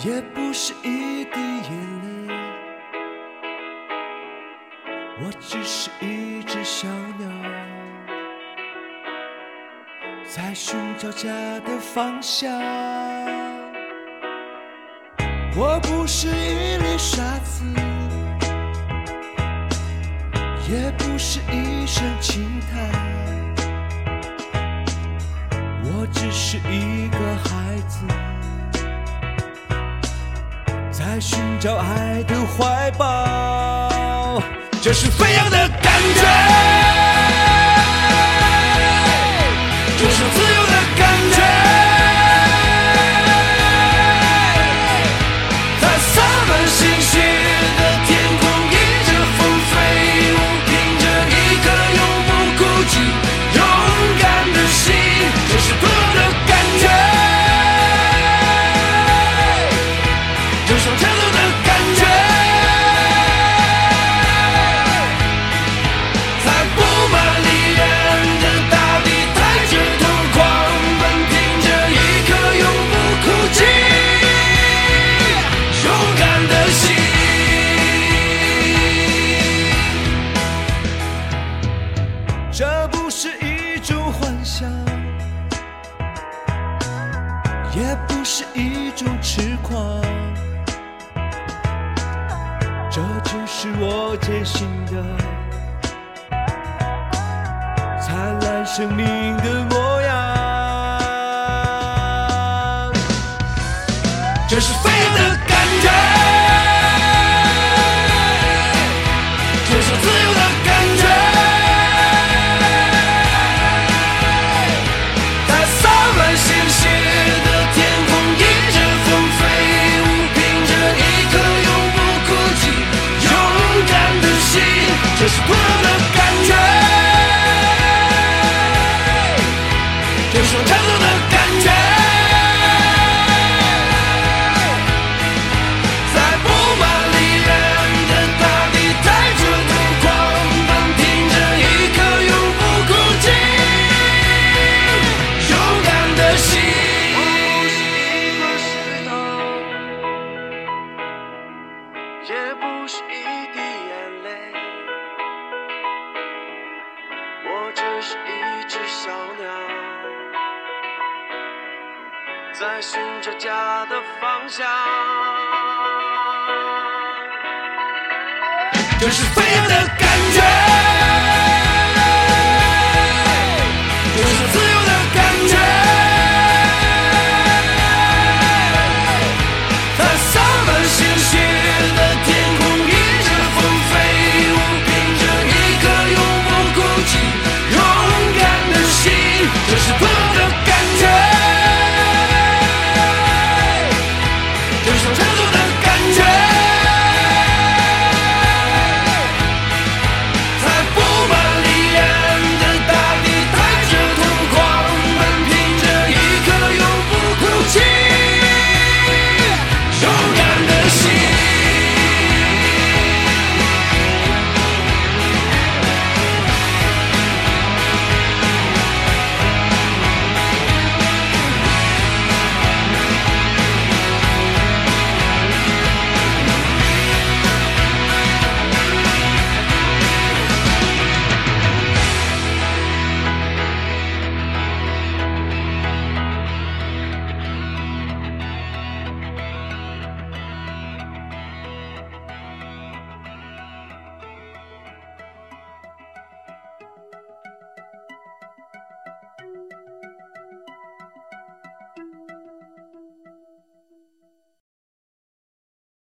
也不是一滴眼泪，我只是一只小鸟，在寻找家的方向。我不是一粒沙子，也不是一声轻叹，我只是一个孩子，在寻找爱的怀抱。这是飞扬的感觉，这是自由的感觉，在洒满星星的天空，迎着风飞舞，凭着一颗永不孤寂勇敢的心。这是多么的感觉，这双跳动的感觉，在布满离人的大地，抬着头狂奔，凭着一颗永不哭泣勇敢的心。这不是一种幻想，也不是一种痴狂，这就是我坚信的灿烂生命的模样。这是飞扬的感觉，这是自由的感觉，在洒满星星的天空，迎着风飞舞，凭着一颗永不哭泣勇敢的心。这是多么的感觉，这双跳动的感觉，在布满离人的大地，抬着头狂奔，凭着一颗永不哭泣勇敢的心。我不是一块石头，也不是一滴眼泪，我只是一只小鸟，在寻找家的方向。这是飞扬的感觉。